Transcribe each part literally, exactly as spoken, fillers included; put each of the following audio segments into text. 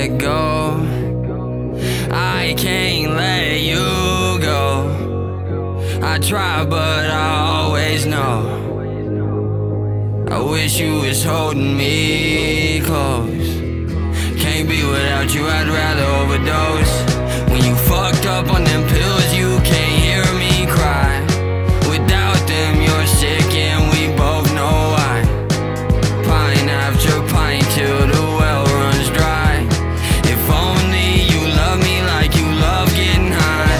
let go. I can't let you go. I try, but I always know. I wish you was holding me close. Can't be without you, I'd rather overdose. When you fucked up on them pills, you can't hear me cry. Without them, you're sick and we both know why. Pint after pint till the well runs dry. If only you love me like you love getting high.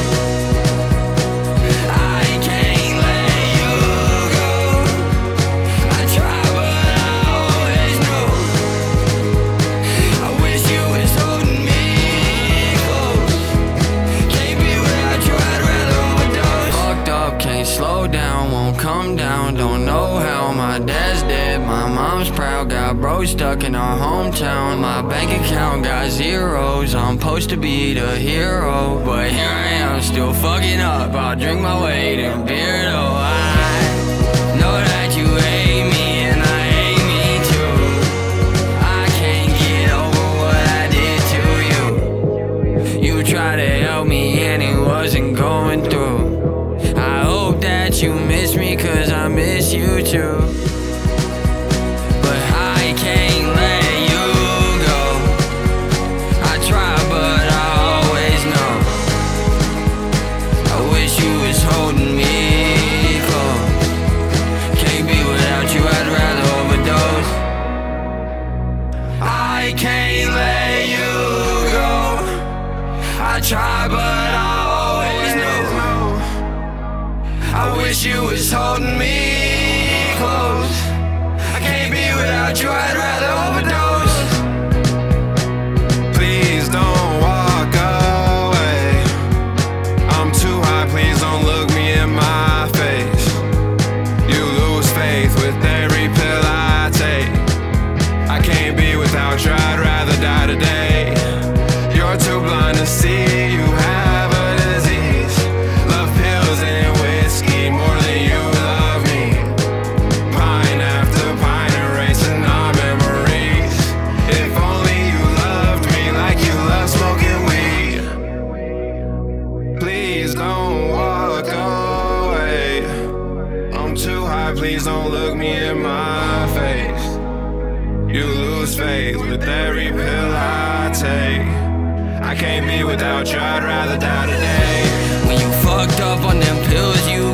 I can't let you go. I try, but I always know. I wish you was holding me close. Can't be without you, I'd rather overdose. Fucked up, can't slow down, won't come down. Don't know how, my dad's dead, my mom's proud. Got bro stuck in our hometown. My bank account got zeros. I'm supposed to be the hero, but here I am, still fucking up. I'll drink my weight in beer though. I know that you hate me and I hate me too. I can't get over what I did to you. You tried to help me and it wasn't going through. I hope that you miss me, cause I miss you too. But I can't let you go. I try, but I always know. I wish you was holding me close. Can't be without you, I'd rather overdose. I can't let you go. I try, but I always know. I wish you was holding me close. I can't be without you, I'd rather overdose. Please don't walk away. I'm too high, please don't look me in my face. You lose faith with every pill I take. I can't be without you, I'd rather die today. You're too blind to see you have a disease. Love pills and whiskey more than you love me. Pint after pint erasing our memories. If only you loved me like you love smoking weed. Please don't walk away. I'm too high, please don't look me in my face. You lose faith with every pill I take. I can't be without you, I'd rather die today. When you fucked up on them pills, you